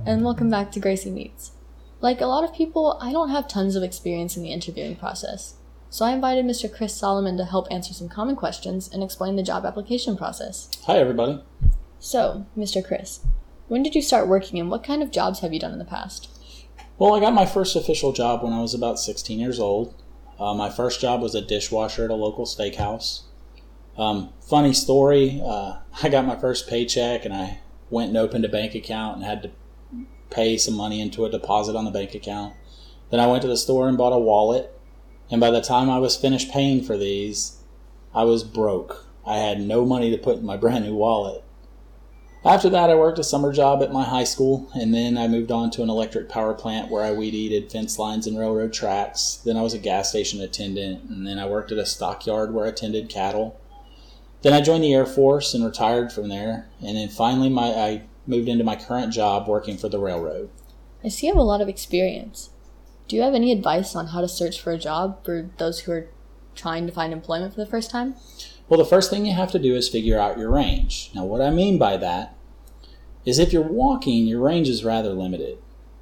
and welcome back to Gracie Meets. Like a lot of people, I don't have tons of experience in the interviewing process, so I invited Mr. Chris Solomon to help answer some common questions and explain the job application process. Hi, everybody. So, Mr. Chris, when did you start working and what kind of jobs have you done in the past? Well, I got my first official job when I was about 16 years old. My first job was a dishwasher at a local steakhouse. Funny story, I got my first paycheck and I went and opened a bank account and had to pay some money into a deposit on the bank account. Then I went to the store and bought a wallet, and by the time I was finished paying for these, I was broke. I had no money to put in my brand new wallet. After that, I worked a summer job at my high school, and then I moved on to an electric power plant where I weed-eated fence lines and railroad tracks. Then I was a gas station attendant, and then I worked at a stockyard where I tended cattle. Then I joined the Air Force and retired from there, and then finally I moved into my current job working for the railroad. I see you have a lot of experience. Do you have any advice on how to search for a job for those who are trying to find employment for the first time? Well, the first thing you have to do is figure out your range. Now, what I mean by that is if you're walking, your range is rather limited.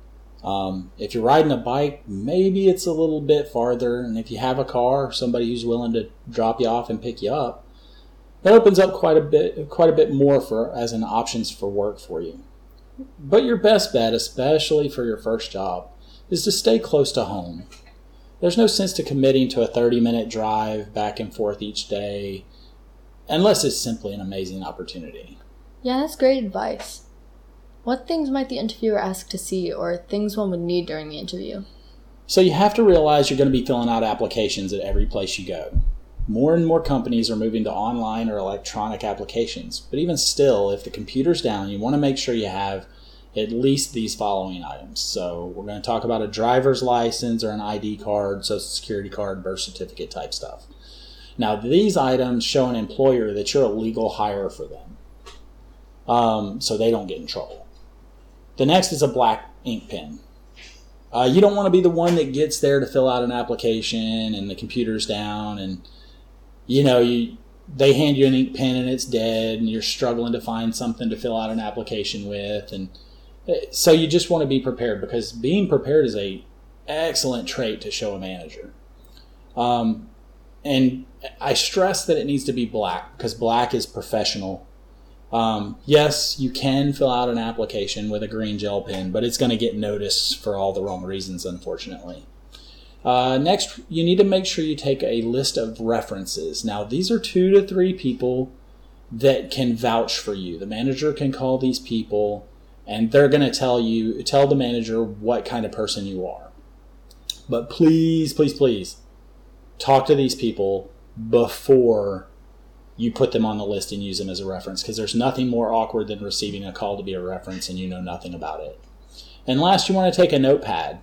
If you're riding a bike, maybe it's a little bit farther, and if you have a car, somebody who's willing to drop you off and pick you up, that opens up quite a bit more as an options for work for you. But your best bet, especially for your first job, is to stay close to home. There's no sense to committing to a 30-minute drive back and forth each day, unless it's simply an amazing opportunity. Yeah, that's great advice. What things might the interviewer ask to see, or things one would need during the interview? So you have to realize you're going to be filling out applications at every place you go. More and more companies are moving to online or electronic applications, but even still, if the computer's down, you want to make sure you have at least these following items. So we're going to talk about a driver's license or an ID card, social security card, birth certificate type stuff. Now, these items show an employer that you're a legal hire for them, so they don't get in trouble. The next is a black ink pen. You don't want to be the one that gets there to fill out an application and the computer's down and they hand you an ink pen and it's dead and you're struggling to find something to fill out an application with. And so you just want to be prepared, because being prepared is an excellent trait to show a manager. And I stress that it needs to be black, because black is professional. Yes, you can fill out an application with a green gel pen, but it's going to get noticed for all the wrong reasons, unfortunately. Next, you need to make sure you take a list of references. Now, these are 2 to 3 people that can vouch for you. The manager can call these people, and they're going to tell the manager what kind of person you are. But please, please, please, talk to these people before you put them on the list and use them as a reference, because there's nothing more awkward than receiving a call to be a reference and you know nothing about it. And last, you want to take a notepad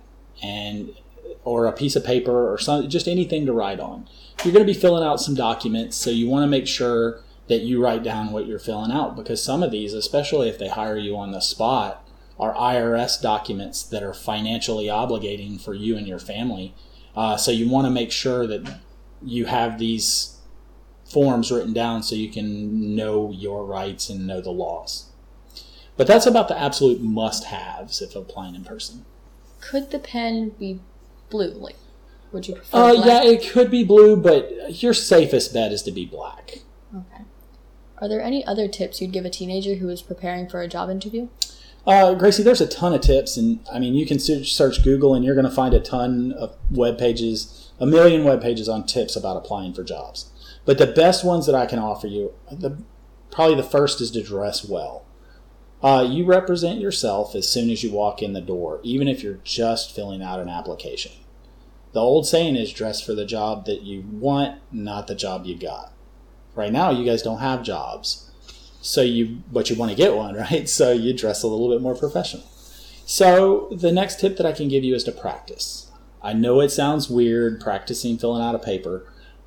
or a piece of paper or just anything to write on. You're going to be filling out some documents, so you want to make sure that you write down what you're filling out, because some of these, especially if they hire you on the spot, are IRS documents that are financially obligating for you and your family. So you want to make sure that you have these forms written down so you can know your rights and know the laws. But that's about the absolute must-haves if applying in person. Could the pen be blue? Would you prefer black? Yeah, it could be blue, but your safest bet is to be black. Okay. Are there any other tips you'd give a teenager who is preparing for a job interview? Gracie, there's a ton of tips, and you can search Google and you're going to find a ton of web pages, 1 million web pages on tips about applying for jobs. But the best ones that I can offer you, probably the first is to dress well. You represent yourself as soon as you walk in the door, even if you're just filling out an application. The old saying is dress for the job that you want, not the job you got. Right now, you guys don't have jobs, but you want to get one, right? So you dress a little bit more professional. So the next tip that I can give you is to practice. I know it sounds weird, practicing filling out a paper,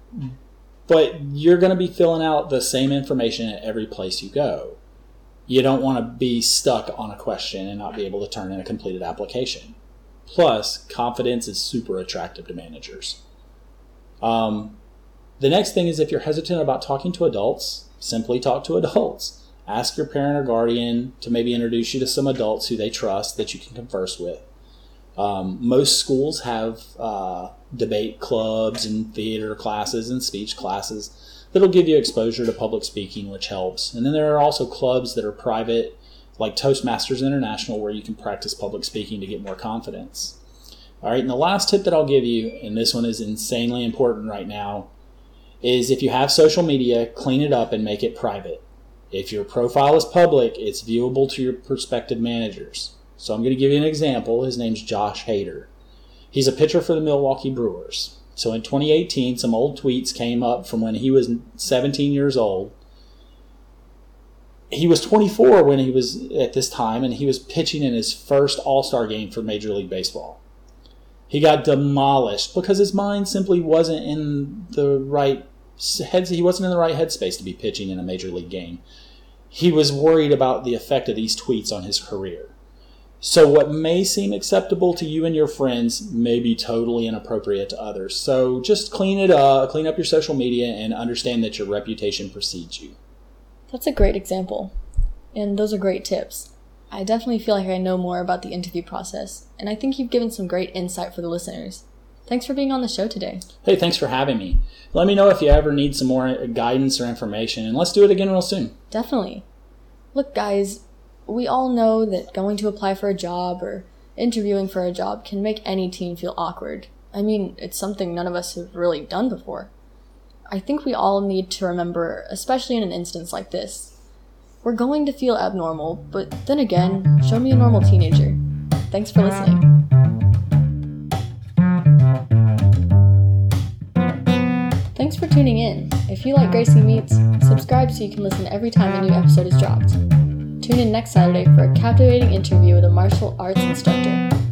but you're going to be filling out the same information at every place you go. You don't want to be stuck on a question and not be able to turn in a completed application. Plus, confidence is super attractive to managers. The next thing is, if you're hesitant about talking to adults, simply talk to adults. Ask your parent or guardian to maybe introduce you to some adults who they trust that you can converse with. Most schools have debate clubs and theater classes and speech classes that'll give you exposure to public speaking, which helps. And then there are also clubs that are private, like Toastmasters International, where you can practice public speaking to get more confidence. All right, and the last tip that I'll give you, and this one is insanely important right now, is if you have social media, clean it up and make it private. If your profile is public, it's viewable to your prospective managers. So I'm going to give you an example. His name's Josh Hader. He's a pitcher for the Milwaukee Brewers. So in 2018, some old tweets came up from when he was 17 years old. He was 24 when he was at this time, and he was pitching in his first All-Star game for Major League Baseball. He got demolished because his mind simply wasn't in the right he wasn't in the right headspace to be pitching in a Major League game. He was worried about the effect of these tweets on his career. So what may seem acceptable to you and your friends may be totally inappropriate to others. So just clean it up, clean up your social media, and understand that your reputation precedes you. That's a great example. And those are great tips. I definitely feel like I know more about the interview process, and I think you've given some great insight for the listeners. Thanks for being on the show today. Hey, thanks for having me. Let me know if you ever need some more guidance or information, and let's do it again real soon. Definitely. Look, guys, we all know that going to apply for a job or interviewing for a job can make any teen feel awkward. I mean, it's something none of us have really done before. I think we all need to remember, especially in an instance like this, we're going to feel abnormal, but then again, show me a normal teenager. Thanks for listening. Thanks for tuning in. If you like Gracie Meets, subscribe so you can listen every time a new episode is dropped. Tune in next Saturday for a captivating interview with a martial arts instructor.